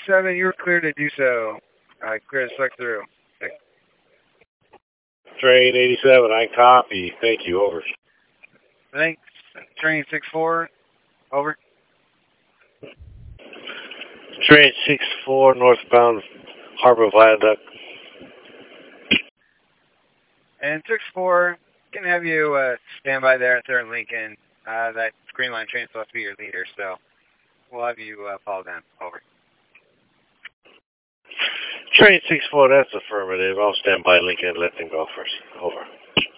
87, you're clear to do so. Clear to select through. Train 87, I copy. Thank you, over. Thanks. Train 64, over. Train 64, northbound Harbor Viaduct. And 64, can have you stand by there at 3rd Lincoln. That Green Line train is supposed to be your leader, so we'll have you follow them. Over. Train 64, that's affirmative. I'll stand by Lincoln and let them go first. Over.